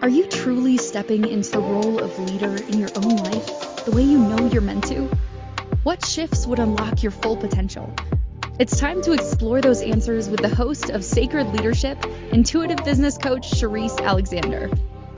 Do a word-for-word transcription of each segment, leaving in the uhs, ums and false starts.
Are you truly stepping into the role of leader in your own life the way you know you're meant to? What shifts would unlock your full potential? It's time to explore those answers with the host of Sacred Leadership, intuitive business coach Cherise Alexander.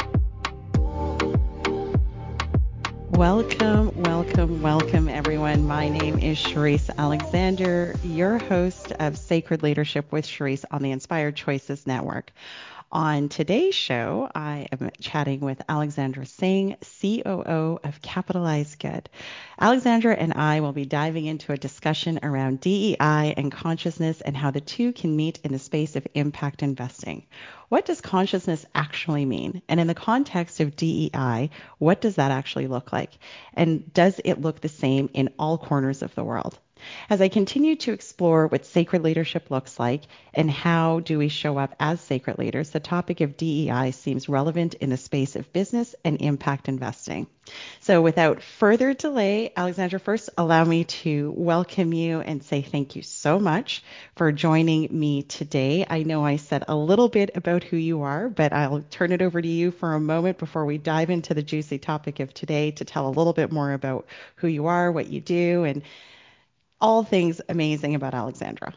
Welcome, welcome, welcome, everyone. My name is Cherise Alexander, your host of Sacred Leadership with Cherise on the Inspired Choices Network. On today's show, I am chatting with Alexandra Singh, C O O of Capitalize Good. Alexandra and I will be diving into a discussion around D E I and consciousness and how the two can meet in the space of impact investing. What does consciousness actually mean? And in the context of D E I, what does that actually look like? And does it look the same in all corners of the world? As I continue to explore what sacred leadership looks like and how do we show up as sacred leaders, the topic of D E I seems relevant in the space of business and impact investing. So without further delay, Alexandra, first allow me to welcome you and say thank you so much for joining me today. I know I said a little bit about who you are, but I'll turn it over to you for a moment before we dive into the juicy topic of today to tell a little bit more about who you are, what you do, and all things amazing about Alexandra.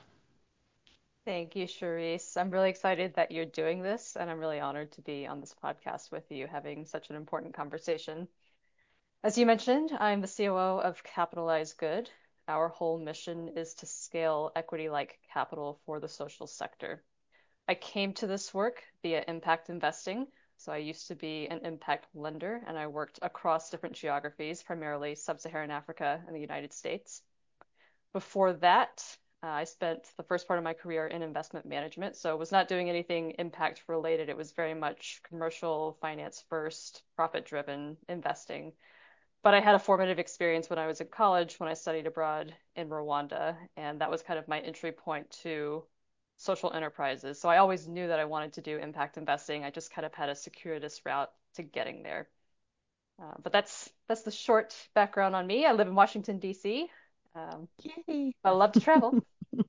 Thank you, Cherise. I'm really excited that you're doing this, and I'm really honored to be on this podcast with you, having such an important conversation. As you mentioned, I'm the C O O of Capitalize Good. Our whole mission is to scale equity-like capital for the social sector. I came to this work via impact investing. So I used to be an impact lender, and I worked across different geographies, primarily sub-Saharan Africa and the United States. Before that, uh, I spent the first part of my career in investment management, so I was not doing anything impact related. It was very much commercial finance first, profit-driven investing. But I had a formative experience when I was in college when I studied abroad in Rwanda, and that was kind of my entry point to social enterprises. So I always knew that I wanted to do impact investing. I just kind of had a circuitous route to getting there. Uh, but that's that's the short background on me. I live in Washington, D C. Um, Yay. I love to travel.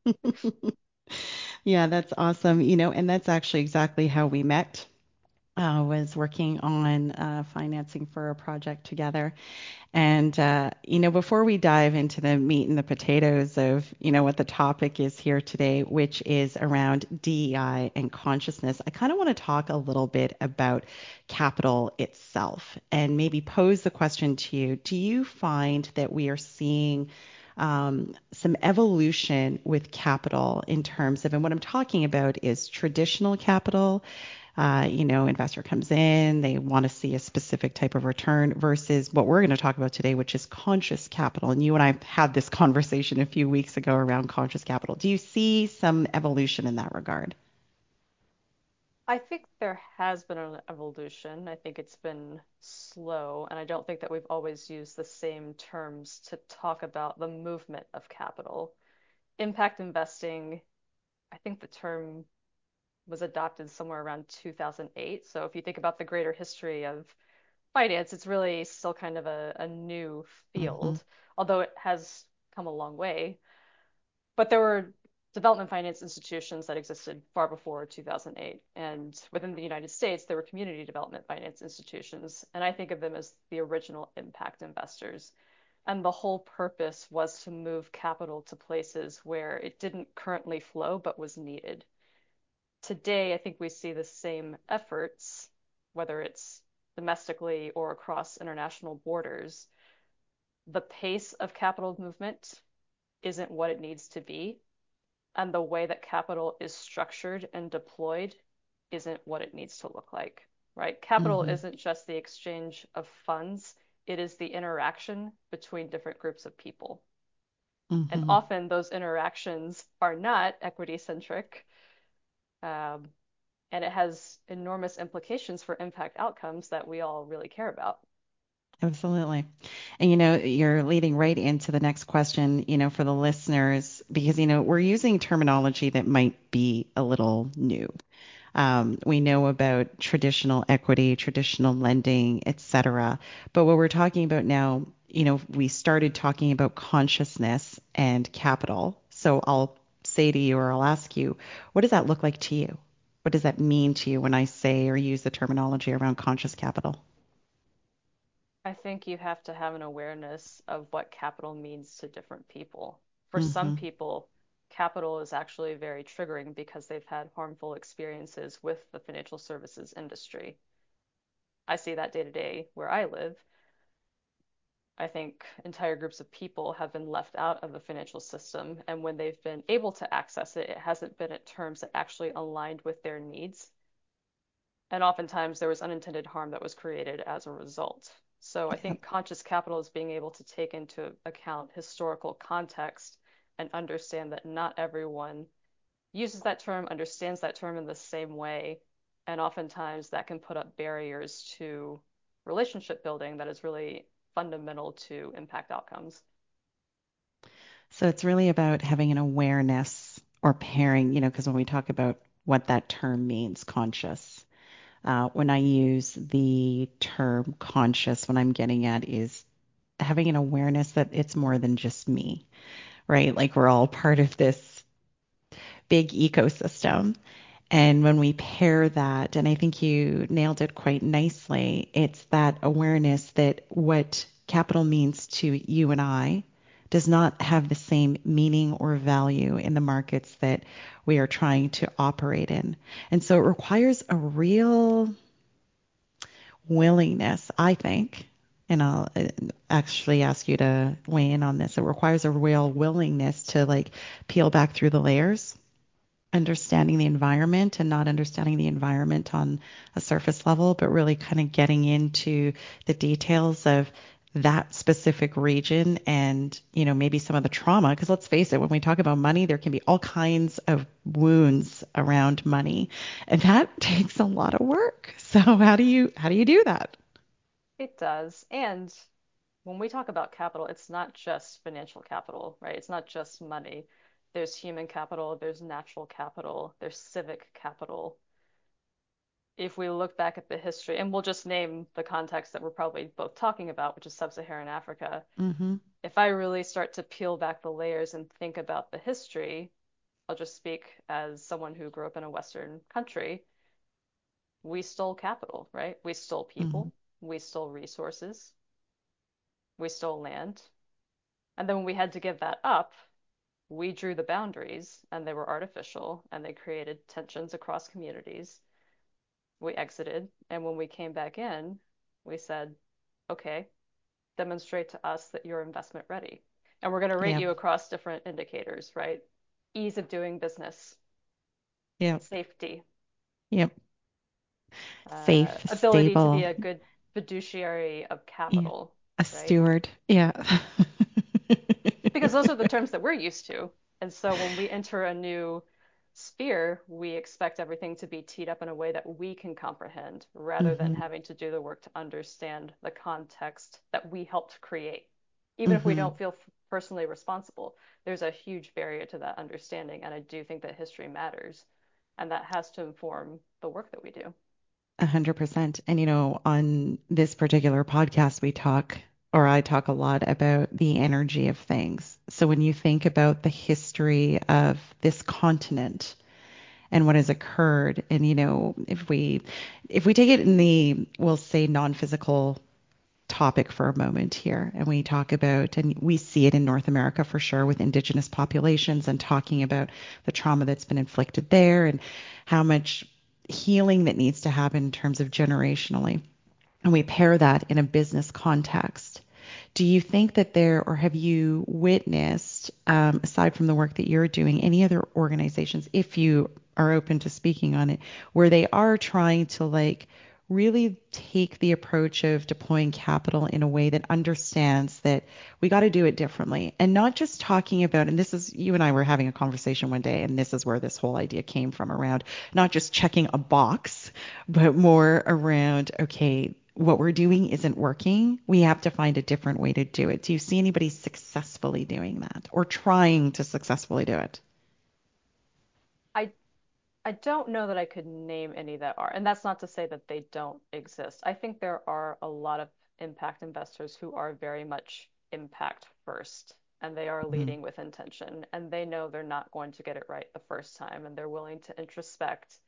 Yeah, that's awesome. You know, and that's actually exactly how we met. Uh, was working on uh, financing for a project together. And, uh, you know, before we dive into the meat and the potatoes of, you know, what the topic is here today, which is around D E I and consciousness, I kind of want to talk a little bit about capital itself and maybe pose the question to you. Do you find that we are seeing um, some evolution with capital in terms of, and what I'm talking about is traditional capital. Uh, you know, investor comes in, they want to see a specific type of return versus what we're going to talk about today, which is conscious capital. And you and I had this conversation a few weeks ago around conscious capital. Do you see some evolution in that regard? I think there has been an evolution. I think it's been slow, and I don't think that we've always used the same terms to talk about the movement of capital. Impact investing, I think the term was adopted somewhere around two thousand eight. So if you think about the greater history of finance, it's really still kind of a, a new Mm-hmm. field, although it has come a long way. But there were development finance institutions that existed far before two thousand eight. And within the United States, there were community development finance institutions. And I think of them as the original impact investors. And the whole purpose was to move capital to places where it didn't currently flow but was needed. Today, I think we see the same efforts, whether it's domestically or across international borders. The pace of capital movement isn't what it needs to be, and the way that capital is structured and deployed isn't what it needs to look like, right? Capital Mm-hmm. isn't just the exchange of funds, it is the interaction between different groups of people. And Mm-hmm. often those interactions are not equity centric. Um, and it has enormous implications for impact outcomes that we all really care about. Absolutely. And you know, you're leading right into the next question, you know, for the listeners, because, you know, we're using terminology that might be a little new. Um, we know about traditional equity, traditional lending, et cetera. But what we're talking about now, you know, we started talking about consciousness and capital. So I'll say to you or I'll ask you, what does that look like to you? What does that mean to you when I say or use the terminology around conscious capital? I think you have to have an awareness of what capital means to different people. For some Mm-hmm. people, capital is actually very triggering because they've had harmful experiences with the financial services industry. I see that day to day where I live. I think entire groups of people have been left out of the financial system, and when they've been able to access it, it hasn't been at terms that actually aligned with their needs. And oftentimes there was unintended harm that was created as a result. So I Yep. think conscious capital is being able to take into account historical context and understand that not everyone uses that term, understands that term in the same way. And oftentimes that can put up barriers to relationship building that is really fundamental to impact outcomes. So it's really about having an awareness or pairing, you know, because when we talk about what that term means, conscious, uh, when I use the term conscious, what I'm getting at is having an awareness that it's more than just me, right? Like we're all part of this big ecosystem. And when we pair that, and I think you nailed it quite nicely, it's that awareness that what capital means to you and I does not have the same meaning or value in the markets that we are trying to operate in. And so it requires a real willingness, I think, and I'll uh, actually ask you to weigh in on this. It requires a real willingness to like peel back through the layers, understanding the environment and not understanding the environment on a surface level, but really kind of getting into the details of that specific region and, you know, maybe some of the trauma. Because let's face it, when we talk about money, there can be all kinds of wounds around money, and that takes a lot of work. So how do you how do you do that? It does. And when we talk about capital, it's not just financial capital, right? It's not just money. There's human capital, there's natural capital, there's civic capital. If we look back at the history, and we'll just name the context that we're probably both talking about, which is sub-Saharan Africa, Mm-hmm. if I really start to peel back the layers and think about the history, I'll just speak as someone who grew up in a Western country. We stole capital, right? We stole Mm-hmm. people, we stole resources, we stole land. And then when we had to give that up, we drew the boundaries and they were artificial and they created tensions across communities. We exited. And when we came back in, we said, okay, demonstrate to us that you're investment ready. And we're going to rate Yep. you across different indicators, right? Ease of doing business, Yep. safety, Yep. uh, Safe, ability to be stable. a good fiduciary of Yeah. capital, A right? steward. Yeah. Because those are the terms that we're used to. And so when we enter a new sphere, we expect everything to be teed up in a way that we can comprehend rather than Mm-hmm. having to do the work to understand the context that we helped create. Even if we Mm-hmm. don't feel personally responsible, there's a huge barrier to that understanding. And I do think that history matters. And that has to inform the work that we do. A hundred percent. And you know, on this particular podcast, we talk, or I talk a lot about the energy of things. So when you think about the history of this continent and what has occurred, and you know, if we if we take it in the, we'll say non-physical topic for a moment here, and we talk about, and we see it in North America for sure with indigenous populations and talking about the trauma that's been inflicted there and how much healing that needs to happen in terms of generationally. And we pair that in a business context. Do you think that there, or have you witnessed, um, aside from the work that you're doing, any other organizations, if you are open to speaking on it, where they are trying to like really take the approach of deploying capital in a way that understands that we got to do it differently and not just talking about, and this is, you and I were having a conversation one day, and this is where this whole idea came from around not just checking a box, but more around, okay, what we're doing isn't working. We have to find a different way to do it. Do you see anybody successfully doing that or trying to successfully do it? I I don't know that I could name any that are, and that's not to say that they don't exist. I think there are a lot of impact investors who are very much impact first, and they are Mm-hmm. leading with intention, and they know they're not going to get it right the first time, and they're willing to introspect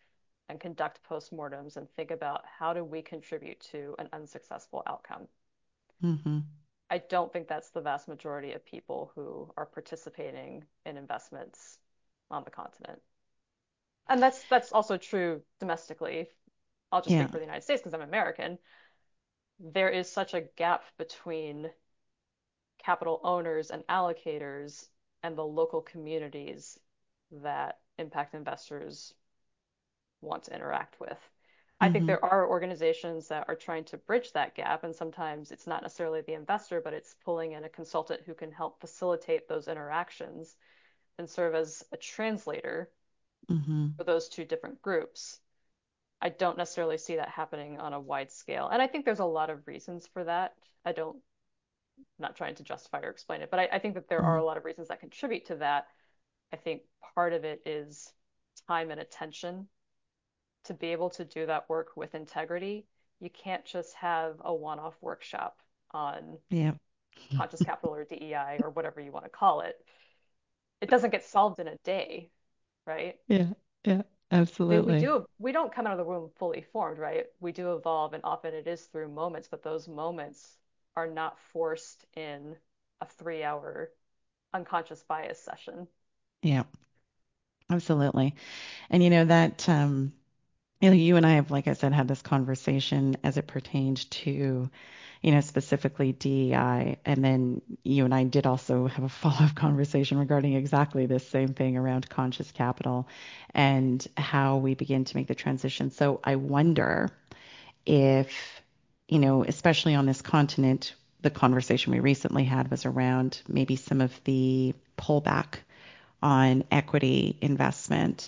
and conduct postmortems and think about how do we contribute to an unsuccessful outcome. Mm-hmm. I don't think that's the vast majority of people who are participating in investments on the continent. And that's that's also true domestically. I'll just Yeah. speak for the United States because I'm American. There is such a gap between capital owners and allocators and the local communities that impact investors want to interact with. I think Mm-hmm. there are organizations that are trying to bridge that gap, and sometimes it's not necessarily the investor, but it's pulling in a consultant who can help facilitate those interactions and serve as a translator Mm-hmm. for those two different groups. I don't necessarily see that happening on a wide scale. And I think there's a lot of reasons for that. I don't, I'm not trying to justify or explain it, but I, I think that there are Mm-hmm. a lot of reasons that contribute to that. I think part of it is time and attention to be able to do that work with integrity. You can't just have a one-off workshop on Yeah. conscious capital or D E I or whatever you want to call it. It doesn't get solved in a day, right? Yeah. Yeah. We, we Absolutely. do we don't come out of the womb fully formed, right? We do evolve, and often it is through moments, but those moments are not forced in a three-hour unconscious bias session. Yeah. Absolutely. And you know that um you know, you and I have, like I said, had this conversation as it pertained to, you know, specifically D E I. And then you and I did also have a follow-up conversation regarding exactly this same thing around conscious capital and how we begin to make the transition. So I wonder if, you know, especially on this continent, the conversation we recently had was around maybe some of the pullback on equity investment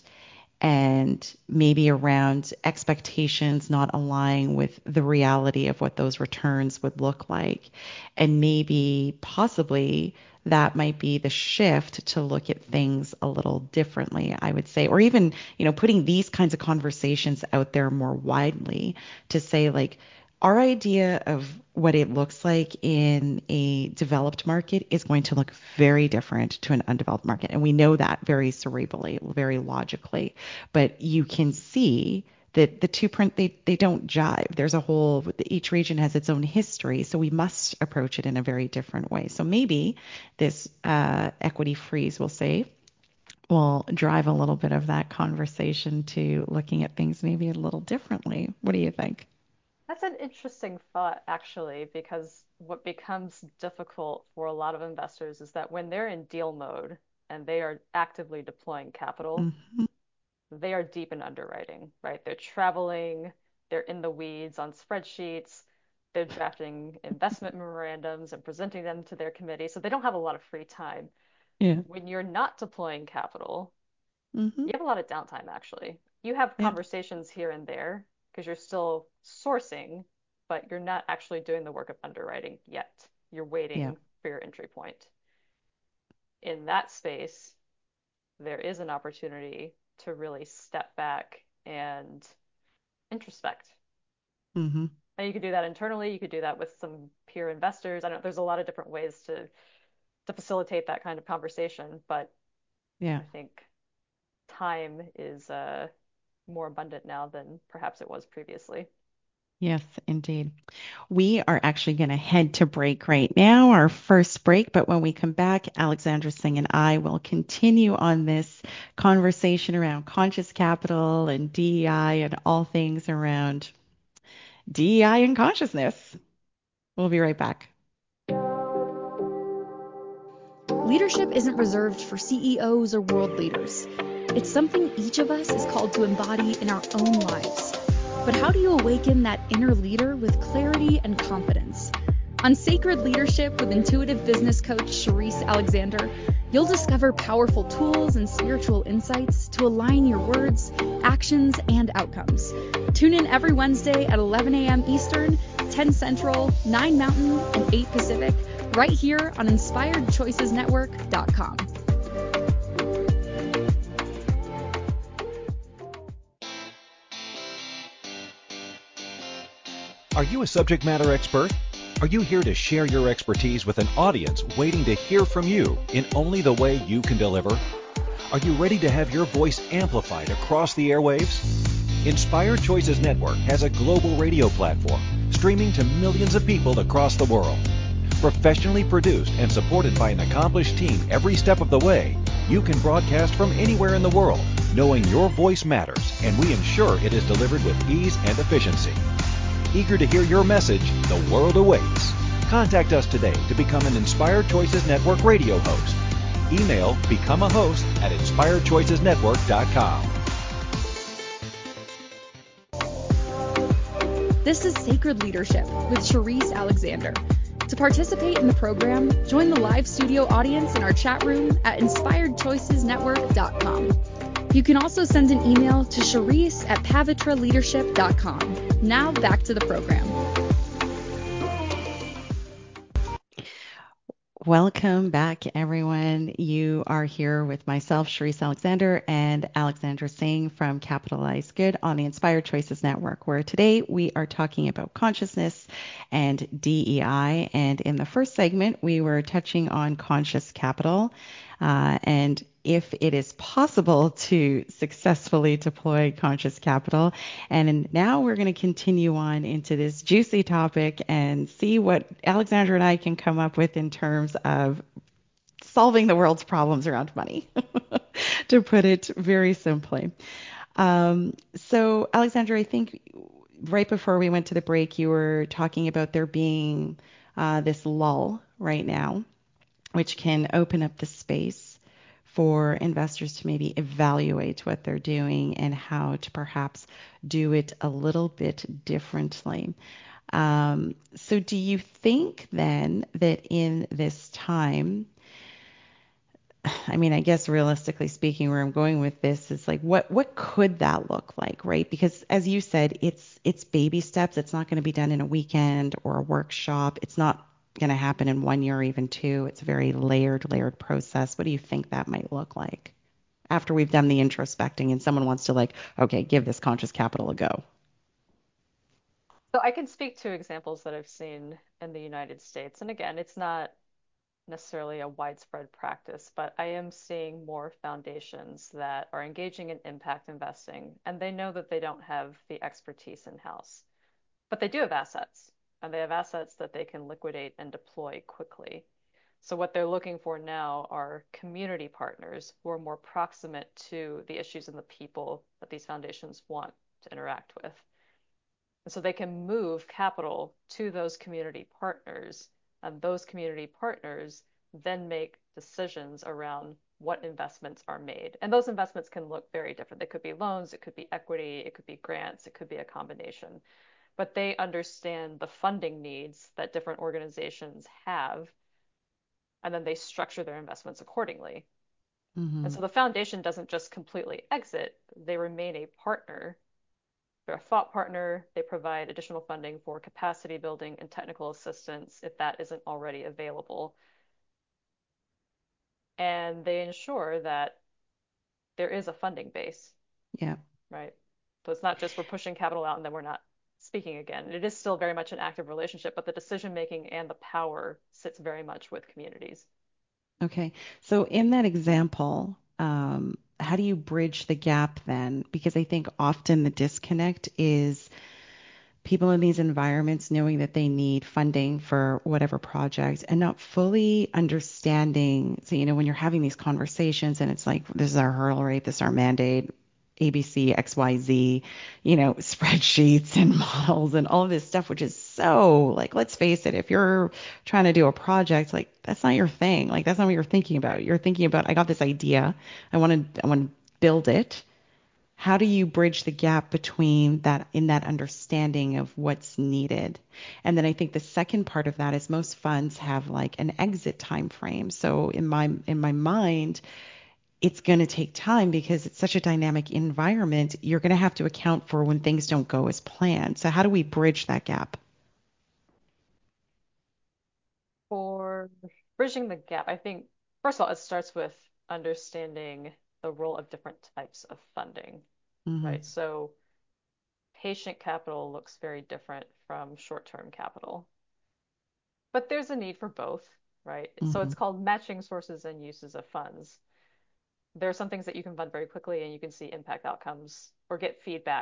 and maybe around expectations not aligning with the reality of what those returns would look like. And maybe possibly that might be the shift to look at things a little differently, I would say, or even, you know, putting these kinds of conversations out there more widely to say, like, our idea of what it looks like in a developed market is going to look very different to an undeveloped market. And we know that very cerebrally, very logically. But you can see that the two print, they, they don't jive. There's a whole, each region has its own history. So we must approach it in a very different way. So maybe this uh, equity freeze, we'll say, will drive a little bit of that conversation to looking at things maybe a little differently. What do you think? That's an interesting thought, actually, because what becomes difficult for a lot of investors is that when they're in deal mode and they are actively deploying capital, Mm-hmm. they are deep in underwriting, right? They're traveling, they're in the weeds on spreadsheets, they're drafting investment memorandums and presenting them to their committee. So they don't have a lot of free time. Yeah. When you're not deploying capital, Mm-hmm. you have a lot of downtime, actually. You have Yeah. conversations here and there because you're still sourcing, but you're not actually doing the work of underwriting yet. You're Yeah. waiting for your entry point. In that space, there is an opportunity to really step back and introspect. Mm-hmm. And you could do that internally. You could do that with some peer investors. I don't, there's a lot of different ways to to facilitate that kind of conversation, but Yeah. I think time is uh, more abundant now than perhaps it was previously. Yes, indeed. We are actually going to head to break right now, our first break. But when we come back, Alexandra Singh and I will continue on this conversation around conscious capital and D E I and all things around D E I and consciousness. We'll be right back. Leadership isn't reserved for C E Os or world leaders. It's something each of us is called to embody in our own lives. But how do you awaken that inner leader with clarity and confidence? On Sacred Leadership with intuitive business coach Charisse Alexander, you'll discover powerful tools and spiritual insights to align your words, actions, and outcomes. Tune in every Wednesday at eleven a.m. Eastern, ten Central, nine Mountain, and eight Pacific, right here on inspired choices network dot com. Are you a subject matter expert? Are you here to share your expertise with an audience waiting to hear from you in only the way you can deliver? Are you ready to have your voice amplified across the airwaves? Inspired Choices Network has a global radio platform streaming to millions of people across the world. Professionally produced and supported by an accomplished team every step of the way, you can broadcast from anywhere in the world, knowing your voice matters, and we ensure it is delivered with ease and efficiency. Eager to hear your message, the world awaits. Contact us today to become an Inspired Choices Network radio host. Email become a host at inspired choices network dot com. This is Sacred Leadership with Cherise Alexander. To participate in the program, join the live studio audience in our chat room at inspired choices network dot com. You can also send an email to Cherise at pavitra leadership dot com. Now back to the program. Welcome back, everyone. You are here with myself, Cherise Alexander, and Alexandra Singh from Capitalize Good on the Inspired Choices Network, where today we are talking about consciousness and D E I. And in the first segment, we were touching on conscious capital uh, and if it is possible to successfully deploy conscious capital. And now we're going to continue on into this juicy topic and see what Alexandra and I can come up with in terms of solving the world's problems around money, to put it very simply. Um, so, Alexandra, I think right before we went to the break, you were talking about there being uh, this lull right now, which can open up the space for investors to maybe evaluate what they're doing and how to perhaps do it a little bit differently. Um, so do you think then that in this time, I mean, I guess realistically speaking, where I'm going with this is like, what what could that look like, right? Because as you said, it's it's baby steps. It's not going to be done in a weekend or a workshop. It's not going to happen in one year or even two. It's a very layered, layered process. What do you think that might look like after we've done the introspecting and someone wants to like, okay, give this conscious capital a go? So I can speak to examples that I've seen in the United States. And again, it's not necessarily a widespread practice, but I am seeing more foundations that are engaging in impact investing, and they know that they don't have the expertise in-house, but they do have assets, and they have assets that they can liquidate and deploy quickly. So what they're looking for now are community partners who are more proximate to the issues and the people that these foundations want to interact with. And so they can move capital to those community partners, and those community partners then make decisions around what investments are made. And those investments can look very different. They could be loans, it could be equity, it could be grants, it could be a combination. But they understand the funding needs that different organizations have, and then they structure their investments accordingly. Mm-hmm. And so the foundation doesn't just completely exit, they remain a partner. They're a thought partner. They provide additional funding for capacity building and technical assistance if that isn't already available. And they ensure that there is a funding base. Yeah. Right. So it's not just we're pushing capital out and then we're not speaking again. It is still very much an active relationship, but the decision making and the power sits very much with communities. Okay. So in that example, um, how do you bridge the gap then? Because I think often the disconnect is people in these environments knowing that they need funding for whatever project and not fully understanding. So, you know, when you're having these conversations and it's like, this is our hurdle rate, this is our mandate, A B C, X Y Z, you know, spreadsheets and models and all of this stuff, which is so like, let's face it, if you're trying to do a project, like that's not your thing. Like that's not what you're thinking about. You're thinking about, I got this idea. I want to, I want to build it. How do you bridge the gap between that in that understanding of what's needed? And then I think the second part of that is most funds have like an exit time frame. So in my in my mind, it's going to take time because it's such a dynamic environment. You're going to have to account for when things don't go as planned. So how do we bridge that gap? For bridging the gap, I think, first of all, it starts with understanding the role of different types of funding, Mm-hmm. right? So patient capital looks very different from short-term capital, but there's a need for both, right? So Mm-hmm. it's called matching sources and uses of funds. There are some things that you can fund very quickly and you can see impact outcomes or get feedback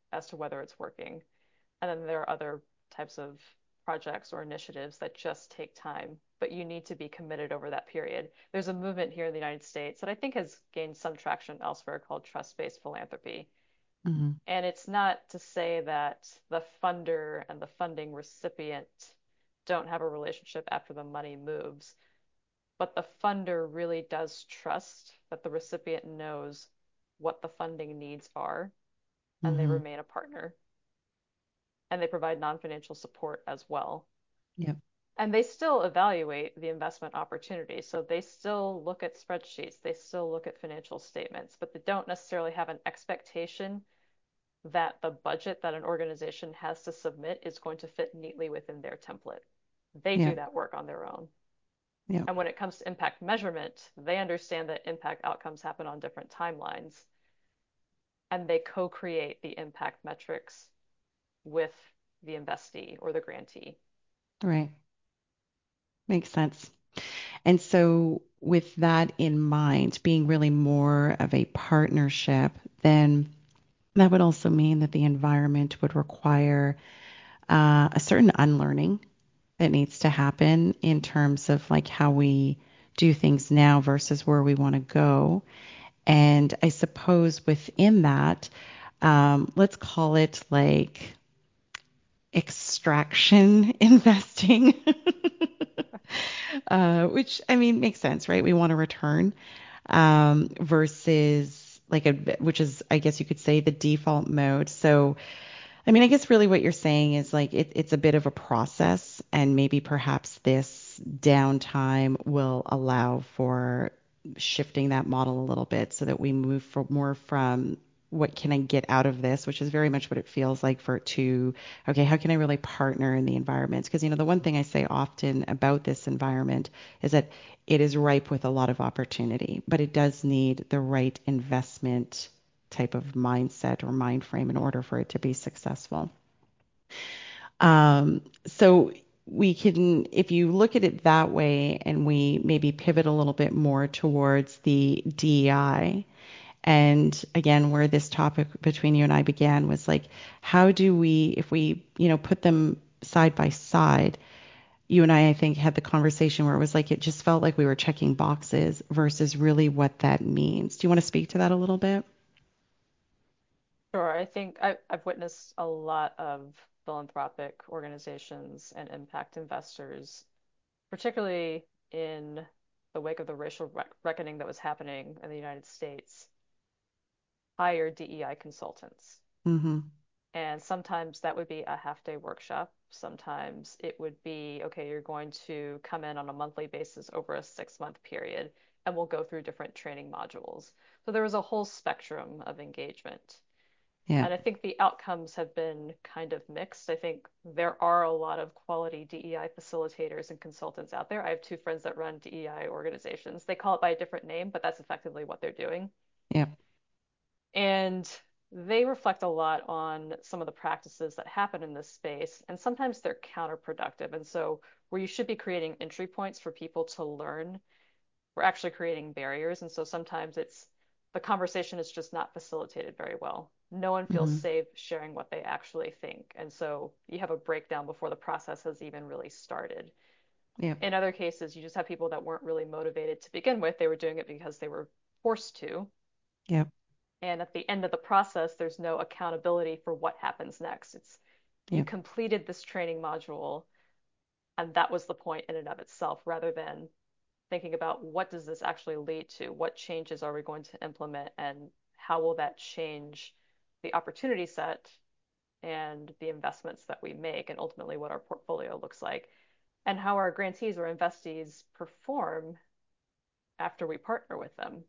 as to whether it's working. And then there are other types of projects or initiatives that just take time, but you need to be committed over that period. There's a movement here in the United States that I think has gained some traction elsewhere called trust-based philanthropy. Mm-hmm. And it's not to say that the funder and the funding recipient don't have a relationship after the money moves, but the funder really does trust that the recipient knows what the funding needs are, and they Mm-hmm. remain a partner. And they provide non-financial support as well. Yep. And they still evaluate the investment opportunity. So they still look at spreadsheets, they still look at financial statements, but they don't necessarily have an expectation that the budget that an organization has to submit is going to fit neatly within their template. They do Yep. that work on their own. Yep. And when it comes to impact measurement, they understand that impact outcomes happen on different timelines, and they co-create the impact metrics with the investee or the grantee. Right. Makes sense. And so, with that in mind, being really more of a partnership, then that would also mean that the environment would require uh, a certain unlearning that needs to happen in terms of like how we do things now versus where we want to go. And I suppose within that, um, let's call it like extraction investing, uh, which I mean makes sense, right? We want a return um, versus like a, which is, I guess you could say, the default mode. So I mean, I guess really what you're saying is like it, it's a bit of a process, and maybe perhaps this downtime will allow for shifting that model a little bit so that we move for more from what can I get out of this, which is very much what it feels like for it to, okay, how can I really partner in the environment? Because, you know, the one thing I say often about this environment is that it is ripe with a lot of opportunity, but it does need the right investment type of mindset or mind frame in order for it to be successful. Um, so we can, if you look at it that way, and we maybe pivot a little bit more towards the D E I, and again, where this topic between you and I began was like, how do we, if we, you know, put them side by side, you and I, I think, had the conversation where it was like, it just felt like we were checking boxes versus really what that means. Do you want to speak to that a little bit? Sure. I think I, I've witnessed a lot of philanthropic organizations and impact investors, particularly in the wake of the racial rec reckoning that was happening in the United States, hire D E I consultants. Mm-hmm. And sometimes that would be a half day workshop. Sometimes it would be, okay, you're going to come in on a monthly basis over a six month period, and we'll go through different training modules. So there was a whole spectrum of engagement. Yeah. And I think the outcomes have been kind of mixed. I think there are a lot of quality D E I facilitators and consultants out there. I have two friends that run D E I organizations. They call it by a different name, but that's effectively what they're doing. Yeah. And they reflect a lot on some of the practices that happen in this space, and sometimes they're counterproductive. And so, where you should be creating entry points for people to learn, we're actually creating barriers. And so sometimes it's the conversation is just not facilitated very well. No one feels Mm-hmm. safe sharing what they actually think. And so you have a breakdown before the process has even really started. Yeah. In other cases, you just have people that weren't really motivated to begin with. They were doing it because they were forced to. Yeah. And at the end of the process, there's no accountability for what happens next. It's you Yeah. completed this training module, and that was the point in and of itself, rather than thinking about what does this actually lead to? What changes are we going to implement, and how will that change the opportunity set and the investments that we make, and ultimately what our portfolio looks like, and how our grantees or investees perform after we partner with them.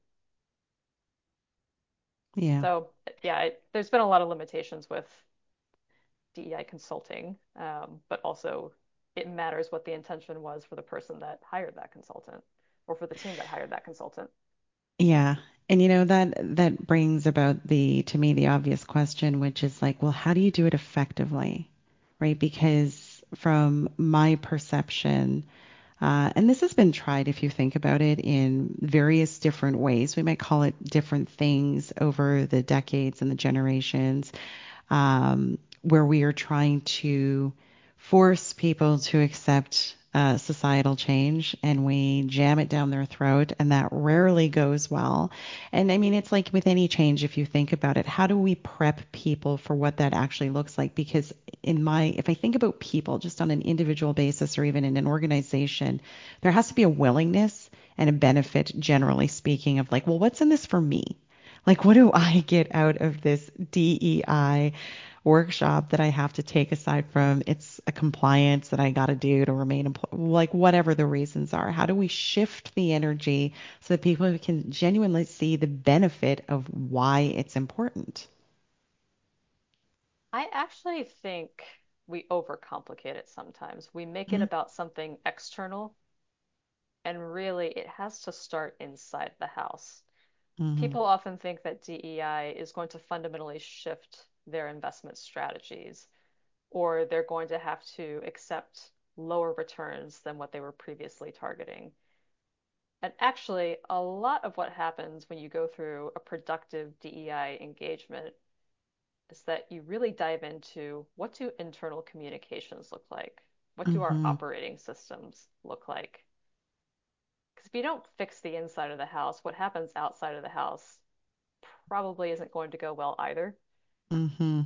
Yeah. So, yeah, it, there's been a lot of limitations with D E I consulting, um, but also it matters what the intention was for the person that hired that consultant or for the team that hired that consultant. Yeah. And you know that that brings about the to me the obvious question, which is like, well, how do you do it effectively? Right? Because from my perception, uh, and this has been tried if you think about it in various different ways. We might call it different things over the decades and the generations. um, where we are trying to force people to accept uh, societal change, and we jam it down their throat, and that rarely goes well. And I mean, it's like with any change, if you think about it, how do we prep people for what that actually looks like? Because in my, if I think about people just on an individual basis or even in an organization, there has to be a willingness and a benefit, generally speaking, of like, well, what's in this for me? Like, what do I get out of this D E I workshop that I have to take aside from it's a compliance that I got to do to remain employed, like whatever the reasons are? How do we shift the energy so that people can genuinely see the benefit of why it's important? I actually think we overcomplicate it sometimes. We make it Mm-hmm. about something external, and really it has to start inside the house. Mm-hmm. People often think that D E I is going to fundamentally shift their investment strategies, or they're going to have to accept lower returns than what they were previously targeting. And actually, a lot of what happens when you go through a productive D E I engagement is that you really dive into what do internal communications look like? What do our Mm-hmm. operating systems look like? Because if you don't fix the inside of the house, what happens outside of the house probably isn't going to go well either. Mm-hmm.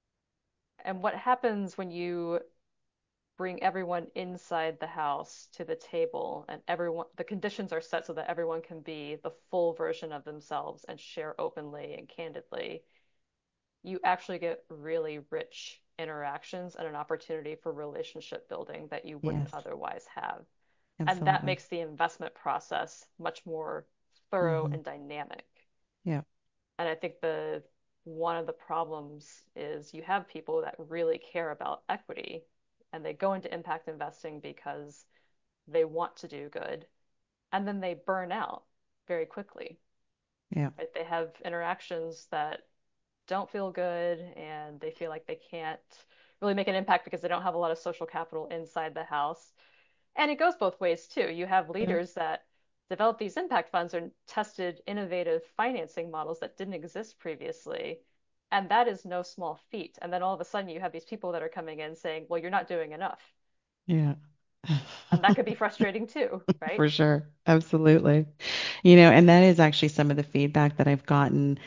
And what happens when you bring everyone inside the house to the table and everyone, the conditions are set so that everyone can be the full version of themselves and share openly and candidly, you actually get really rich interactions and an opportunity for relationship building that you wouldn't Yes, otherwise have. And that absolutely. makes the investment process much more thorough Mm-hmm. and dynamic. Yeah. And I think the one of the problems is you have people that really care about equity and they go into impact investing because they want to do good, and then they burn out very quickly. Yeah. Right? They have interactions that don't feel good and they feel like they can't really make an impact because they don't have a lot of social capital inside the house. And it goes both ways too. You have Yeah. leaders that develop these impact funds and tested innovative financing models that didn't exist previously. And that is no small feat. And then all of a sudden you have these people that are coming in saying, well, you're not doing enough. Yeah. And that could be frustrating too, right? For sure. Absolutely. You know, and that is actually some of the feedback that I've gotten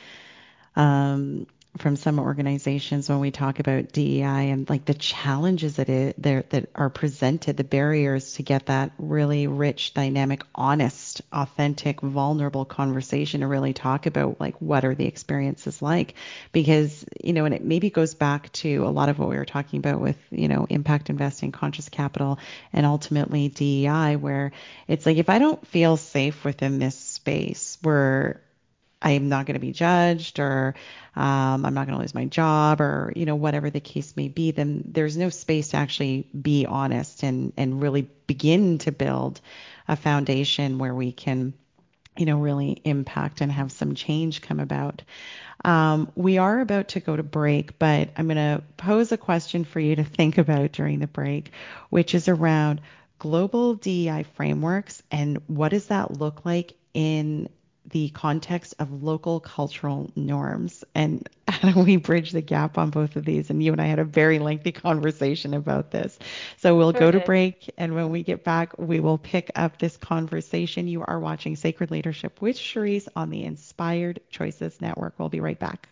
um, from some organizations when we talk about D E I and like the challenges that it there that are presented, the barriers to get that really rich, dynamic, honest, authentic, vulnerable conversation to really talk about like what are the experiences like. Because, you know, and it maybe goes back to a lot of what we were talking about with, you know, impact investing, conscious capital, and ultimately D E I, where it's like if I don't feel safe within this space where I'm not going to be judged, or um, I'm not going to lose my job, or you know whatever the case may be, then there's no space to actually be honest and and really begin to build a foundation where we can you know really impact and have some change come about. Um, we are about to go to break, but I'm going to pose a question for you to think about during the break, which is around global D E I frameworks and what does that look like in the context of local cultural norms, and how do we bridge the gap on both of these? And you and I had a very lengthy conversation about this. So we'll Sure go to did. break, and when we get back, we will pick up this conversation. You are watching Sacred Leadership with Cherise on the Inspired Choices Network. We'll be right back.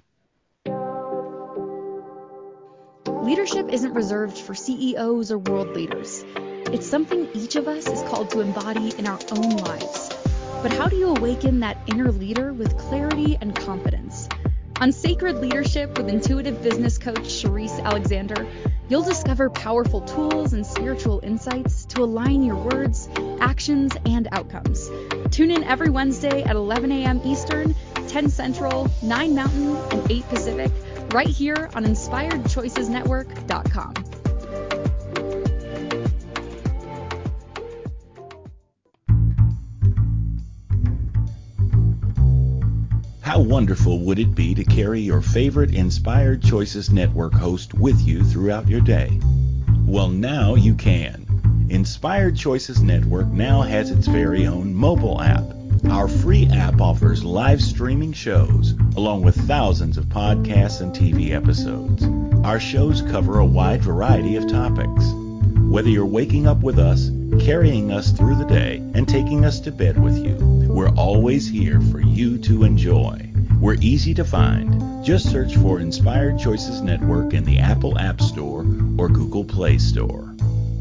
Leadership isn't reserved for C E Os or world leaders. It's something each of us is called to embody in our own lives. But how do you awaken that inner leader with clarity and confidence? On Sacred Leadership with intuitive business coach Cherise Alexander, you'll discover powerful tools and spiritual insights to align your words, actions, and outcomes. Tune in every Wednesday at eleven a.m. Eastern, ten Central, nine Mountain, and eight Pacific, right here on inspired choices network dot com. How wonderful would it be to carry your favorite Inspired Choices Network host with you throughout your day? Well, now you can. Inspired Choices Network now has its very own mobile app. Our free app offers live streaming shows, along with thousands of podcasts and T V episodes. Our shows cover a wide variety of topics. Whether you're waking up with us, carrying us through the day, and taking us to bed with you, we're always here for you to enjoy. We're easy to find. Just search for Inspired Choices Network in the Apple App Store or Google Play Store.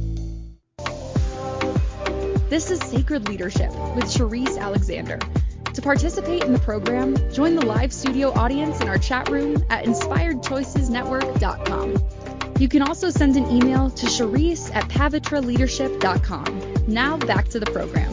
This is Sacred Leadership with Cherise Alexander. To participate in the program, join the live studio audience in our chat room at inspired choices network dot com. You can also send an email to Cherise at pavitra leadership dot com. Now back to the program.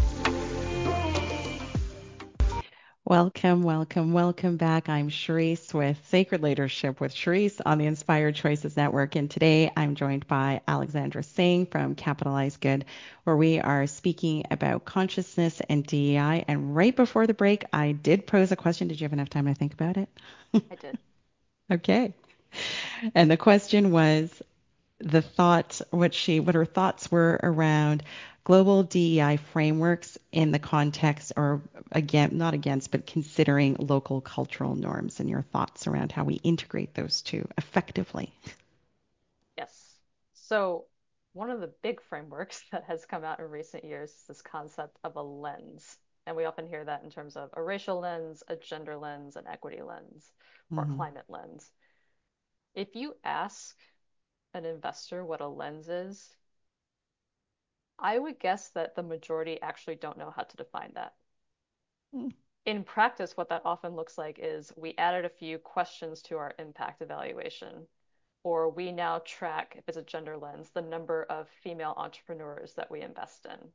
Welcome, welcome, welcome back. I'm Cherise with Sacred Leadership with Cherise on the Inspired Choices Network. And today I'm joined by Alexandra Singh from Capitalize Good, where we are speaking about consciousness and D E I. And right before the break, I did pose a question. Did you have enough time to think about it? I did. Okay. And the question was the thought, what she, what her thoughts were around global D E I frameworks in the context, or again, not against, but considering local cultural norms, and your thoughts around how we integrate those two effectively. Yes. So one of the big frameworks that has come out in recent years is this concept of a lens. And we often hear that in terms of a racial lens, a gender lens, an equity lens, or a Mm-hmm. climate lens. If you ask an investor what a lens is, I would guess that the majority actually don't know how to define that. Mm. In practice, what that often looks like is we added a few questions to our impact evaluation, or we now track, if it's a gender lens, the number of female entrepreneurs that we invest in.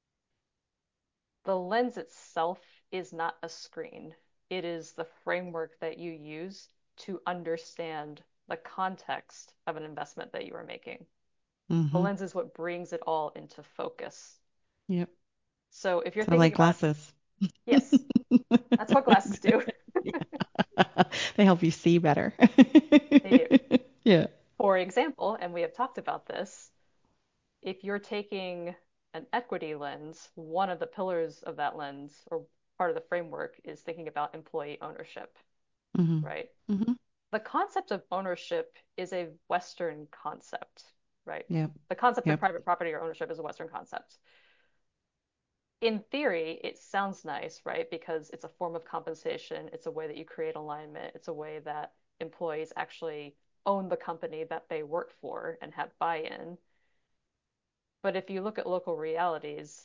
The lens itself is not a screen. It is the framework that you use to understand the context of an investment that you are making. Mm-hmm. The lens is what brings it all into focus. Yep. So if you're Sort of thinking like about, glasses. yes, that's what glasses do. Yeah. They help you see better. They do. Yeah. For example, and we have talked about this, if you're taking an equity lens, one of the pillars of that lens, or part of the framework, is thinking about employee ownership, Mm-hmm. right? Mm-hmm. The concept of ownership is a Western concept, right? Yep. The concept of Yep. private property or ownership is a Western concept. In theory, it sounds nice, right? Because it's a form of compensation. It's a way that you create alignment. It's a way that employees actually own the company that they work for and have buy-in. But if you look at local realities,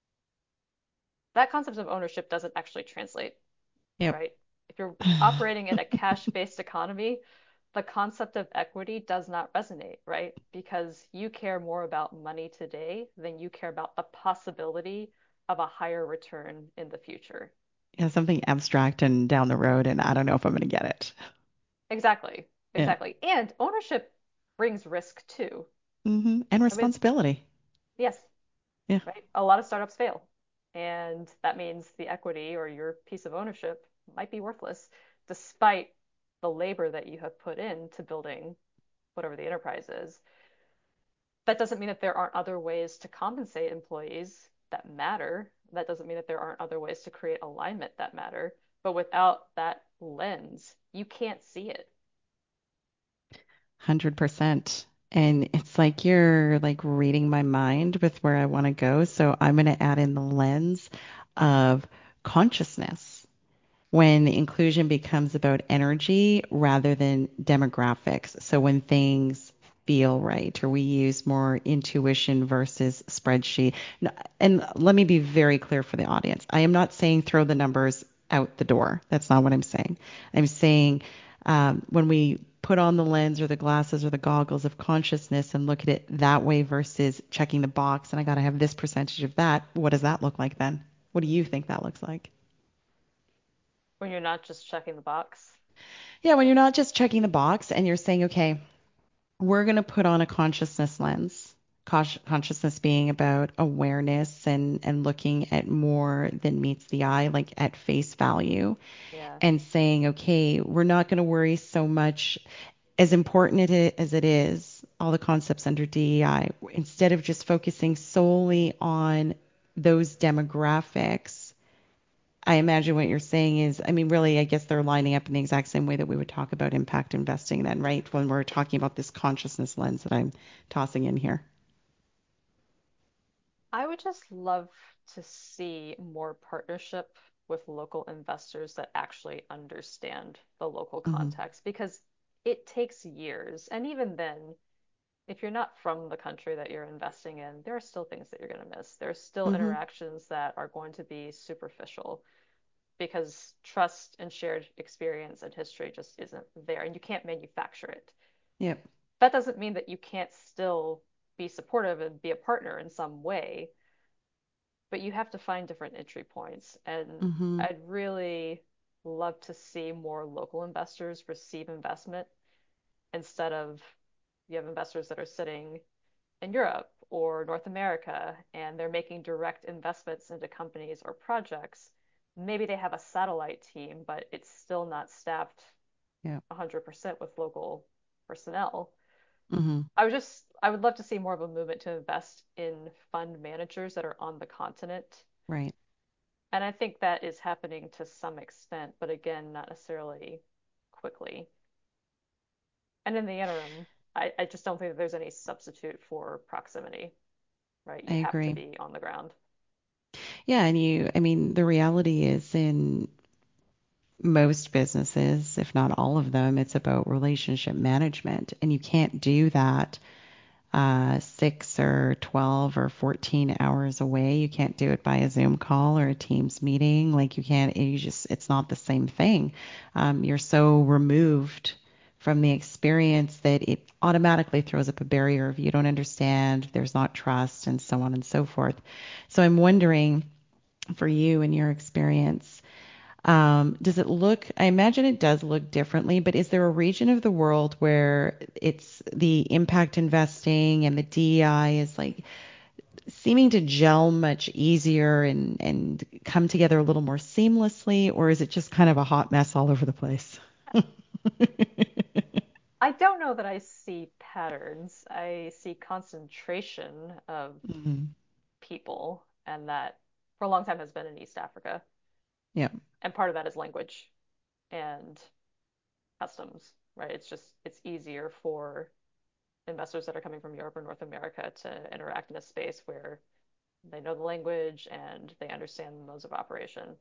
that concept of ownership doesn't actually translate, Yep. right? If you're operating in a cash-based economy, the concept of equity does not resonate, right? Because you care more about money today than you care about the possibility of a higher return in the future. Yeah, something abstract and down the road, and I don't know if I'm going to get it. Exactly. Yeah. Exactly. And ownership brings risk too. Mm-hmm. And I mean, responsibility. yes, Yeah. right? A lot of startups fail. And that means the equity or your piece of ownership might be worthless despite the labor that you have put into building whatever the enterprise is. That doesn't mean that there aren't other ways to compensate employees that matter. That doesn't mean that there aren't other ways to create alignment that matter. But without that lens, you can't see it. one hundred percent. And it's like you're like reading my mind with where I want to go. So I'm going to add in the lens of consciousness when inclusion becomes about energy rather than demographics. So when things feel right, or we use more intuition versus spreadsheet. And let me be very clear for the audience. I am not saying throw the numbers out the door. That's not what I'm saying. I'm saying um, when we put on the lens or the glasses or the goggles of consciousness and look at it that way versus checking the box and I got to have this percentage of that, what does that look like then? What do you think that looks like? When you're not just checking the box. Yeah, when you're not just checking the box and you're saying, okay, we're going to put on a consciousness lens. Consciousness being about awareness and, and looking at more than meets the eye, like at face value, Yeah. and saying, okay, we're not going to worry so much, as important it as it is, all the concepts under D E I, instead of just focusing solely on those demographics, I imagine what you're saying is, I mean, really, I guess they're lining up in the exact same way that we would talk about impact investing then, right? When we're talking about this consciousness lens that I'm tossing in here. I would just love to see more partnership with local investors that actually understand the local Hmm. context because it takes years. And even then, if you're not from the country that you're investing in, there are still things that you're going to miss. There are still Hmm. interactions that are going to be superficial because trust and shared experience and history just isn't there, and you can't manufacture it. Yep. That doesn't mean that you can't still be supportive and be a partner in some way, but you have to find different entry points. And Hmm. I'd really love to see more local investors receive investment instead of you have investors that are sitting in Europe or North America and they're making direct investments into companies or projects. Maybe they have a satellite team, but it's still not staffed Yep. one hundred percent with local personnel. Hmm. I would just I would love to see more of a movement to invest in fund managers that are on the continent. Right. And I think that is happening to some extent, but again, not necessarily quickly. And in the interim, I, I just don't think that there's any substitute for proximity, right? I You have to agree. be on the ground. Yeah, and you, I mean, the reality is in most businesses, if not all of them, it's about relationship management. And you can't do that uh, six or twelve or fourteen hours away. You can't do it by a Zoom call or a Teams meeting. Like you can't, you just, it's not the same thing. Um, you're so removed from the experience that it automatically throws up a barrier of you don't understand, there's not trust, and so on and so forth. So I'm wondering for you and your experience, um, does it look, I imagine it does look differently, but is there a region of the world where it's the impact investing and the D E I is like seeming to gel much easier and, and come together a little more seamlessly, or is it just kind of a hot mess all over the place? I don't know that I see patterns. I see concentration of Hmm. people, and that for a long time has been in East Africa. Yeah, And part of that is language and customs, right? It's just it's easier for investors that are coming from Europe or North America to interact in a space where they know the language and they understand the modes of operation.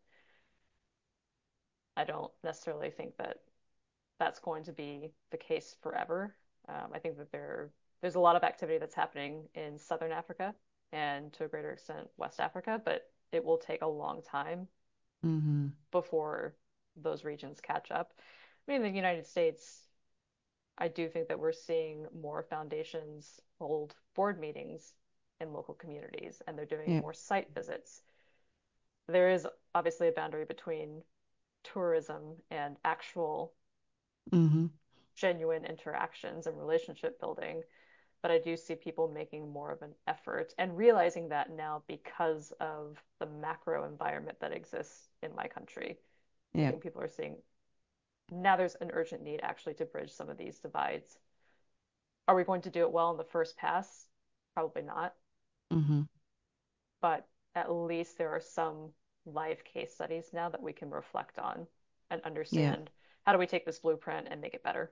I don't necessarily think that that's going to be the case forever. Um, I think that there there's a lot of activity that's happening in Southern Africa and to a greater extent West Africa, but it will take a long time hmm, before those regions catch up. I mean, in the United States, I do think that we're seeing more foundations hold board meetings in local communities and they're doing yeah, more site visits. There is obviously a boundary between tourism and actual hmm, genuine interactions and relationship building, but I do see people making more of an effort and realizing that now because of the macro environment that exists in my country. I yeah, think people are seeing now there's an urgent need actually to bridge some of these divides. Are we going to do it well in the first pass? Probably not, hmm, but at least there are some live case studies now that we can reflect on and yeah. understand how do we take this blueprint and make it better.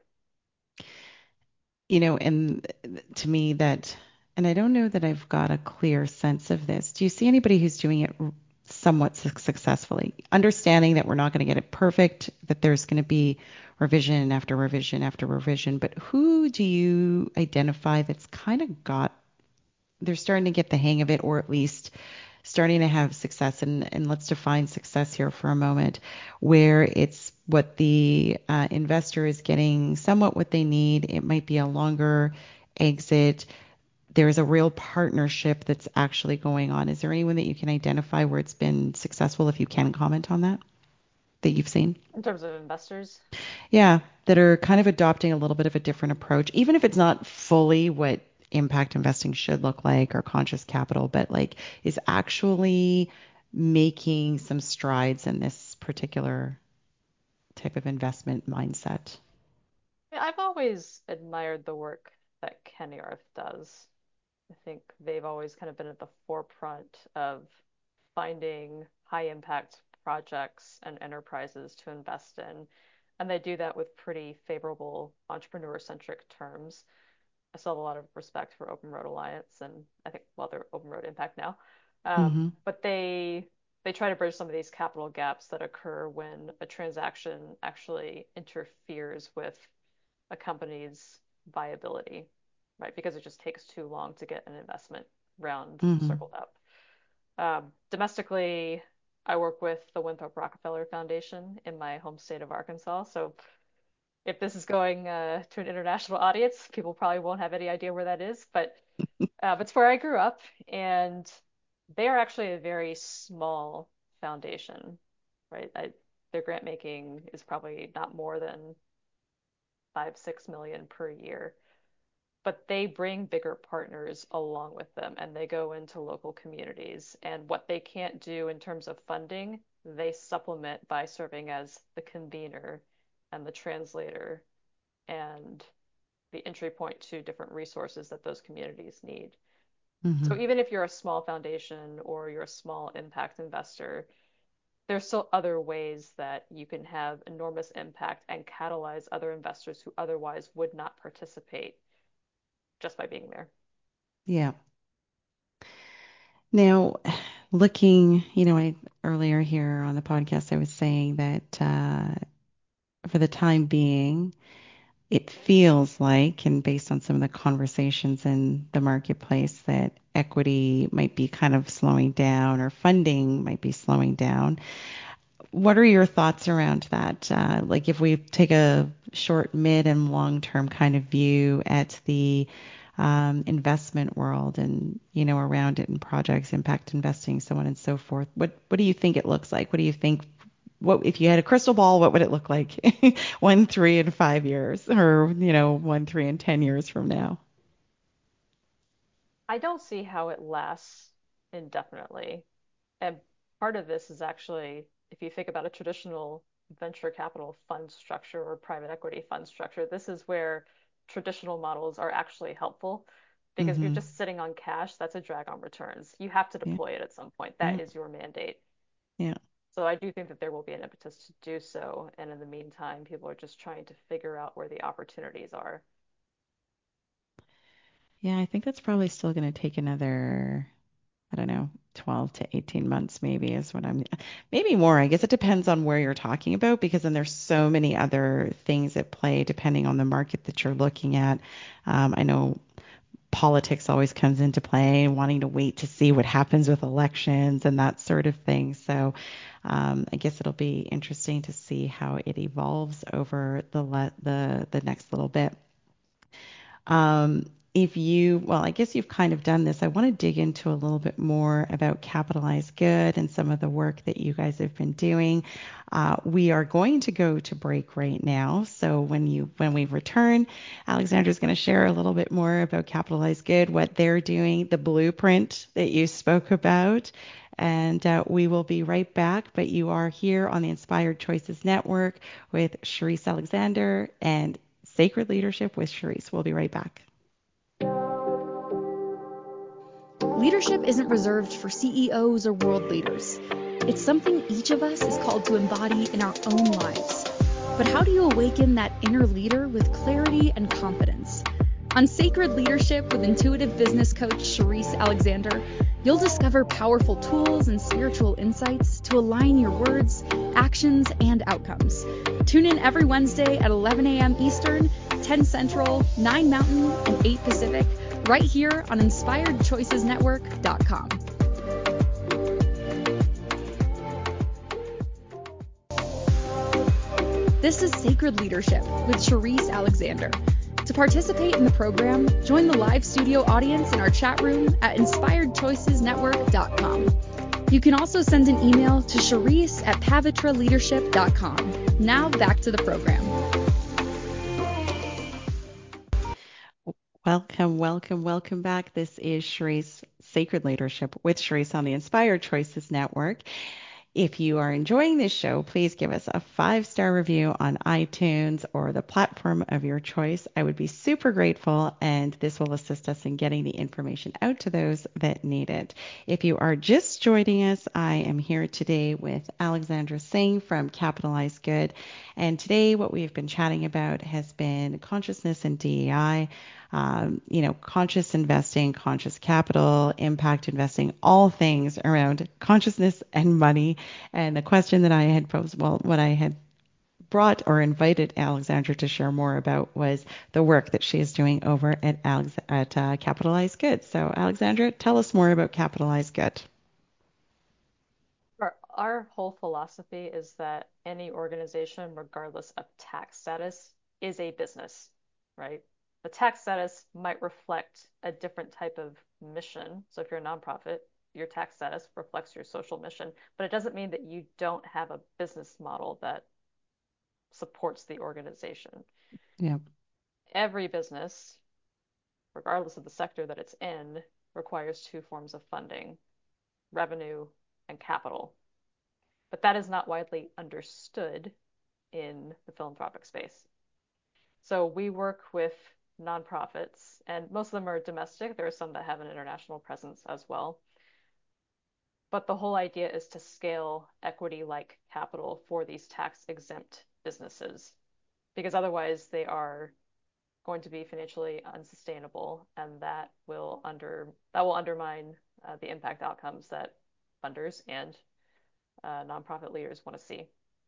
You know, and to me that, and I don't know that I've got a clear sense of this. Do you see anybody who's doing it somewhat successfully, understanding that we're not going to get it perfect, that there's going to be revision after revision after revision, but who do you identify that's kind of got, they're starting to get the hang of it, or at least starting to have success? And, and let's define success here for a moment, where it's what the uh, investor is getting somewhat what they need. It might be a longer exit. There's a real partnership that's actually going on. Is there anyone that you can identify where it's been successful, if you can comment on that, that you've seen? In terms of investors, Yeah, that are kind of adopting a little bit of a different approach, even if it's not fully what impact investing should look like or conscious capital, but like is actually making some strides in this particular type of investment mindset. I've always admired the work that Kenny Arth does. I think they've always kind of been at the forefront of finding high impact projects and enterprises to invest in. And they do that with pretty favorable entrepreneur-centric terms. I still have a lot of respect for Open Road Alliance, and I think, well, they're Open Road Impact now. Um, Mm-hmm. but they they try to bridge some of these capital gaps that occur when a transaction actually interferes with a company's viability, right? Because it just takes too long to get an investment round Mm-hmm. circled up. Um, domestically, I work with the Winthrop Rockefeller Foundation in my home state of Arkansas. So if this is going uh, to an international audience, people probably won't have any idea where that is, but uh, it's where I grew up, and they are actually a very small foundation, right? I, their grant making is probably not more than five, six million per year, but they bring bigger partners along with them, and they go into local communities. And what they can't do in terms of funding, they supplement by serving as the convener and the translator and the entry point to different resources that those communities need. Mm-hmm. So even if you're a small foundation or you're a small impact investor, there's still other ways that you can have enormous impact and catalyze other investors who otherwise would not participate just by being there. Yeah. Now, looking, you know, I earlier here on the podcast, I was saying that uh, for the time being, it feels like, and based on some of the conversations in the marketplace, that equity might be kind of slowing down or funding might be slowing down. What are your thoughts around that? Uh, like if we take a short, mid, and long-term kind of view at the um, investment world and, you know, around it in projects, impact investing, so on and so forth. What what do you think it looks like? What do you think? What if you had a crystal ball? What would it look like one, three, and five years, or you know, one, three, and ten years from now? I don't see how it lasts indefinitely. And part of this is actually, if you think about a traditional venture capital fund structure or private equity fund structure, this is where traditional models are actually helpful. Because if you're Mm-hmm. just sitting on cash, that's a drag on returns. You have to Yeah. deploy it at some point. Yeah. That is your mandate. Yeah. So I do think that there will be an impetus to do so. And in the meantime, people are just trying to figure out where the opportunities are. Yeah. I think that's probably still going to take another, I don't know, twelve to eighteen months maybe is what I'm, maybe more. I guess it depends on where you're talking about because then there's so many other things at play depending on the market that you're looking at. Um, I know politics always comes into play, wanting to wait to see what happens with elections and that sort of thing. So um, I guess it'll be interesting to see how it evolves over the le- the the next little bit. Um, if you, well, I guess you've kind of done this. I want to dig into a little bit more about Capitalize Good and some of the work that you guys have been doing. Uh, we are going to go to break right now. So when you when we return, Alexandra's going to share a little bit more about Capitalize Good, what they're doing, the blueprint that you spoke about. And uh, we will be right back. But you are here on the Inspired Choices Network with Charisse Alexander and Sacred Leadership with Charisse. We'll be right back. Leadership isn't reserved for C E Os or world leaders. It's something each of us is called to embody in our own lives. But how do you awaken that inner leader with clarity and confidence? On Sacred Leadership with intuitive business coach Charisse Alexander, you'll discover powerful tools and spiritual insights to align your words, actions, and outcomes. Tune in every Wednesday at eleven a.m. Eastern, ten Central, nine Mountain, and eight Pacific, right here on inspired choices network dot com. This is Sacred Leadership with Charisse Alexander. To participate in the program, join the live studio audience in our chat room at inspired choices network dot com. You can also send an email to Charisse at pavitra leadership dot com. Now back to the program. Welcome, welcome, welcome back. This is Charisse Sacred Leadership with Charisse on the Inspired Choices Network. If you are enjoying this show, please give us a five-star review on iTunes or the platform of your choice. I would be super grateful, and this will assist us in getting the information out to those that need it. If you are just joining us, I am here today with Alexandra Singh from Capitalize Good. And today what we've been chatting about has been consciousness and D E I. Um, you know, conscious investing, conscious capital, impact investing, all things around consciousness and money. And the question that I had posed, well, what I had brought or invited Alexandra to share more about was the work that she is doing over at Alex, at uh, Capitalize Good. So, Alexandra, tell us more about Capitalize Good. Our, our whole philosophy is that any organization, regardless of tax status, is a business, right? The tax status might reflect a different type of mission. So if you're a nonprofit, your tax status reflects your social mission, but it doesn't mean that you don't have a business model that supports the organization. Yeah. Every business, regardless of the sector that it's in, requires two forms of funding, revenue and capital. But that is not widely understood in the philanthropic space. So we work with nonprofits, and most of them are domestic. There are some that have an international presence as well. But the whole idea is to scale equity-like capital for these tax-exempt businesses, because otherwise they are going to be financially unsustainable, and that will under that will undermine uh, the impact outcomes that funders and uh, nonprofit leaders want to see.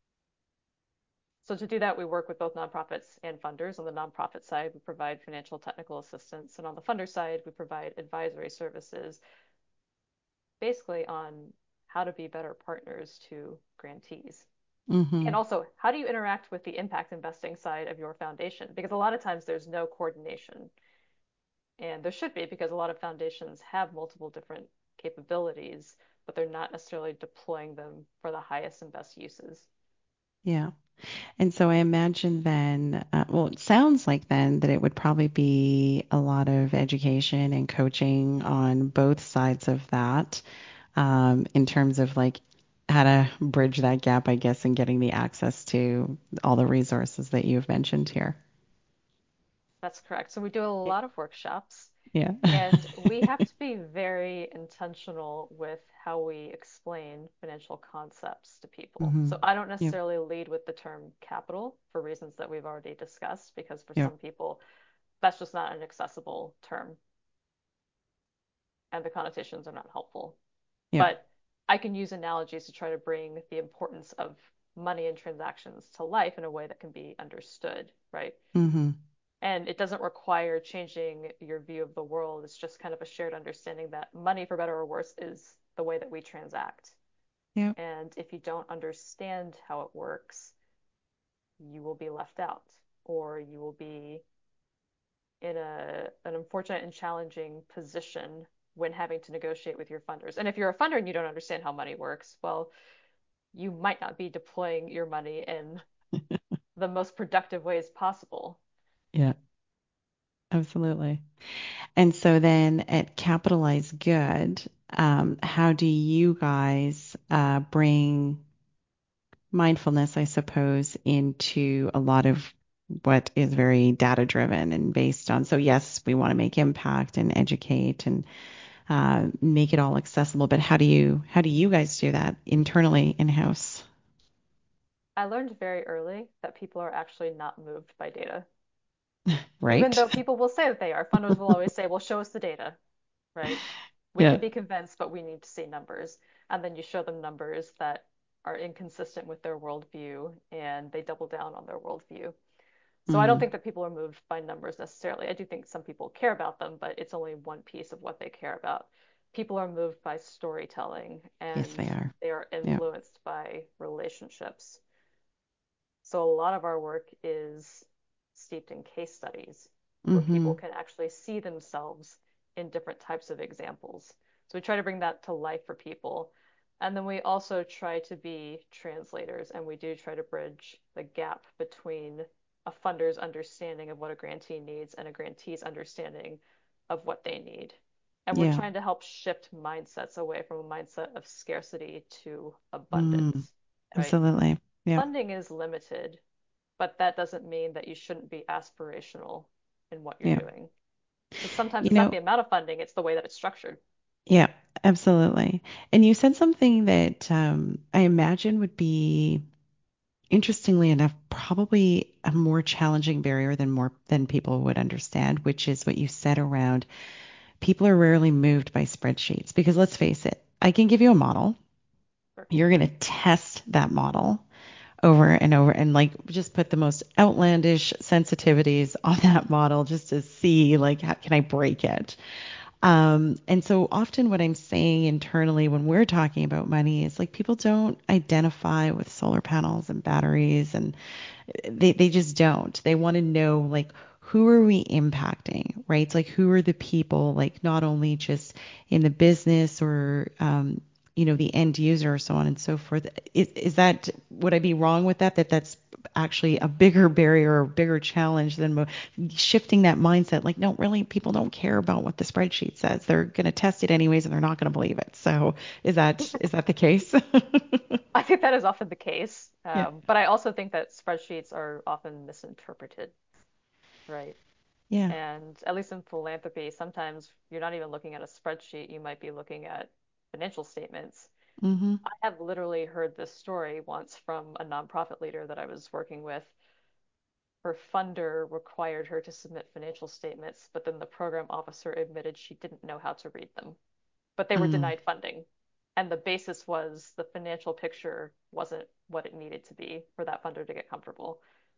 So to do that, we work with both nonprofits and funders. On the nonprofit side, we provide financial technical assistance, and on the funder side, we provide advisory services, basically on how to be better partners to grantees. Mm-hmm. And also, how do you interact with the impact investing side of your foundation? Because a lot of times there's no coordination. And there should be, because a lot of foundations have multiple different capabilities, but they're not necessarily deploying them for the highest and best uses. Yeah. And so I imagine then, uh, well, it sounds like then that it would probably be a lot of education and coaching on both sides of that, um, in terms of like how to bridge that gap, I guess, and getting the access to all the resources that you've mentioned here. That's correct. So we do a lot of workshops, Yeah. and we have to be very intentional with how we explain financial concepts to people. Mm-hmm. So I don't Yep. necessarily lead with the term capital for reasons that we've already discussed, because for Yep. some people, that's just not an accessible term, and the connotations are not helpful. Yep. But I can use analogies to try to bring the importance of money and transactions to life in a way that can be understood, right? Mm-hmm. And it doesn't require changing your view of the world. It's just kind of a shared understanding that money, for better or worse, is the way that we transact. Yep. And if you don't understand how it works, you will be left out, or you will be in a an unfortunate and challenging position when having to negotiate with your funders. And if you're a funder and you don't understand how money works, well, you might not be deploying your money in the most productive ways possible. Yeah, absolutely. And so then at Capitalize Good, um, how do you guys uh, bring mindfulness, I suppose, into a lot of what is very data driven and based on? So yes, we want to make impact and educate and uh, make it all accessible, but how do you how do you guys do that internally in house? I learned very early that people are actually not moved by data. Even Right? though people will say that they are, funders will always say, well, show us the data, right? We Yeah. can be convinced, but we need to see numbers. And then you show them numbers that are inconsistent with their worldview, and they double down on their worldview. So I don't Mm-hmm. think that people are moved by numbers necessarily. I do think some people care about them, but it's only one piece of what they care about. People are moved by storytelling, Yes, and they are. they are Yeah. influenced by relationships. So a lot of our work is steeped in case studies where Mm-hmm. people can actually see themselves in different types of examples. So we try to bring that to life for people. And then we also try to be translators, and we do try to bridge the gap between a funder's understanding of what a grantee needs and a grantee's understanding of what they need. And we're Yeah. trying to help shift mindsets away from a mindset of scarcity to Mm, abundance, right? absolutely. Yeah. Funding is limited, but that doesn't mean that you shouldn't be aspirational in what you're Yeah. doing. Because sometimes You it's not know, the amount of funding, it's the way that it's structured. yeah, absolutely. And you said something that um, I imagine would be, interestingly enough, probably a more challenging barrier than more than people would understand, which is what you said around people are rarely moved by spreadsheets. Because let's face it, I can give you a model. Sure. You're going to test that model over and over and like just put the most outlandish sensitivities on that model just to see like how can I break it. Um, and so often what I'm saying internally when we're talking about money is like people don't identify with solar panels and batteries and they, they just don't. They want to know like who are we impacting, right? It's like who are the people, like not only just in the business or um, you know, the end user or so on and so forth. Is, is that, would I be wrong with that? That that's actually a bigger barrier or bigger challenge than mo- shifting that mindset. Like, no, really, people don't care about what the spreadsheet says. They're going to test it anyways, and they're not going to believe it. So, is that is that the case? I think that is often the case. Yeah. Um, but I also think that spreadsheets are often misinterpreted, right? Yeah. And at least in philanthropy, sometimes you're not even looking at a spreadsheet, you might be looking at financial statements. Mm-hmm. I have literally heard this story once from a nonprofit leader that I was working with. Her funder required her to submit financial statements, but then the program officer admitted she didn't know how to read them. But they were Mm. denied funding. And the basis was the financial picture wasn't what it needed to be for that funder to get comfortable.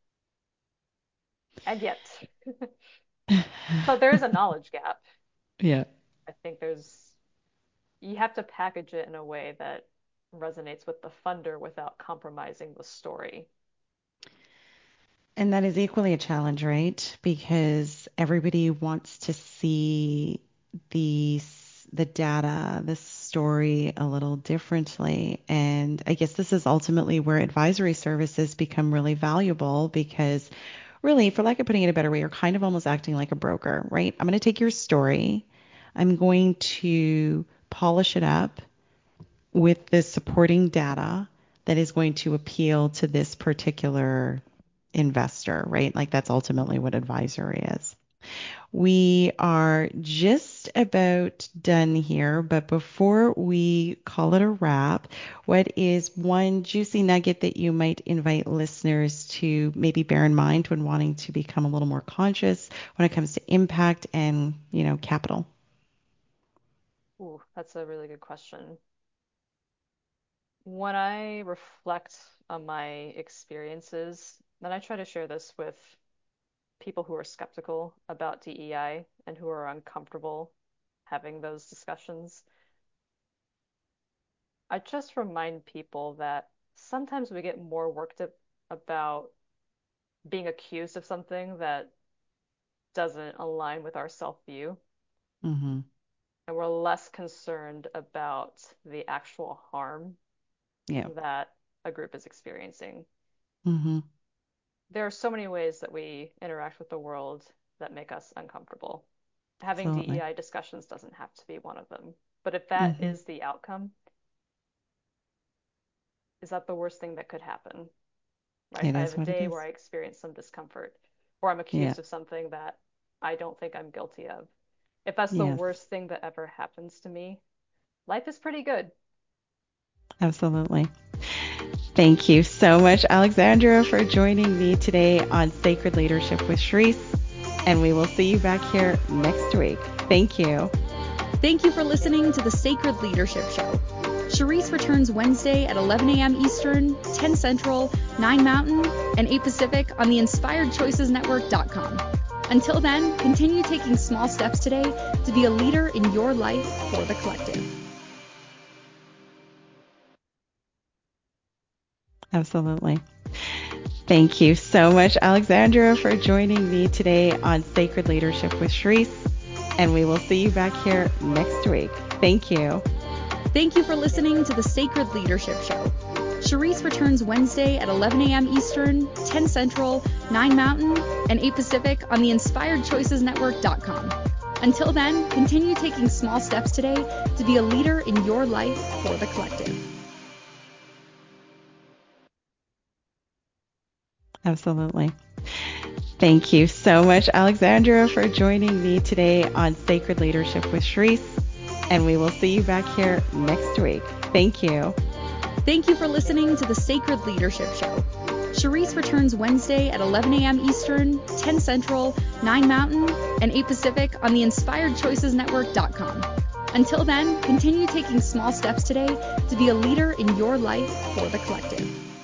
And yet, so there is a knowledge gap. Yeah. I think there's, you have to package it in a way that resonates with the funder without compromising the story. And that is equally a challenge, right? Because everybody wants to see the the data, the story a little differently. And I guess this is ultimately where advisory services become really valuable because really, for lack of putting it a better way, you're kind of almost acting like a broker, right? I'm going to take your story. I'm going to polish it up with the supporting data that is going to appeal to this particular investor, right? Like that's ultimately what advisory is. We are just about done here, but before we call it a wrap, what is one juicy nugget that you might invite listeners to maybe bear in mind when wanting to become a little more conscious when it comes to impact and, you know, capital? Ooh, that's a really good question. When I reflect on my experiences, then I try to share this with people who are skeptical about D E I and who are uncomfortable having those discussions. I just remind people that sometimes we get more worked up about being accused of something that doesn't align with our self-view, Mm-hmm. and we're less concerned about the actual harm Yeah. that a group is experiencing. Mm-hmm. There are so many ways that we interact with the world that make us uncomfortable. Having Absolutely. D E I discussions doesn't have to be one of them. But if that Mm-hmm. is the outcome, is that the worst thing that could happen? Right? It I is have a what it day is. where I experience some discomfort, or I'm Yeah. accused of something that I don't think I'm guilty of. If that's the Yes. worst thing that ever happens to me, life is pretty good. Absolutely. Thank you so much, Alexandra, for joining me today on Sacred Leadership with Cherise. And we will see you back here next week. Thank you. Thank you for listening to the Sacred Leadership Show. Cherise returns Wednesday at eleven a.m. Eastern, ten Central, nine Mountain, and eight Pacific on the inspired choices network dot com. Until then, continue taking small steps today to be a leader in your life for the collective. Absolutely. Thank you so much, Alexandra, for joining me today on Sacred Leadership with Cherise. And we will see you back here next week. Thank you. Thank you for listening to the Sacred Leadership Show. Cherise returns Wednesday at eleven a.m. Eastern, ten Central, nine Mountain, and eight Pacific on the inspired choices network dot com. Until then, continue taking small steps today to be a leader in your life for the collective. Absolutely. Thank you so much, Alexandra, for joining me today on Sacred Leadership with Cherise. And we will see you back here next week. Thank you. Thank you for listening to the Sacred Leadership Show. Cherise returns Wednesday at eleven a.m. Eastern, ten Central, nine Mountain, and eight Pacific on the inspired choices network dot com. Until then, continue taking small steps today to be a leader in your life for the collective.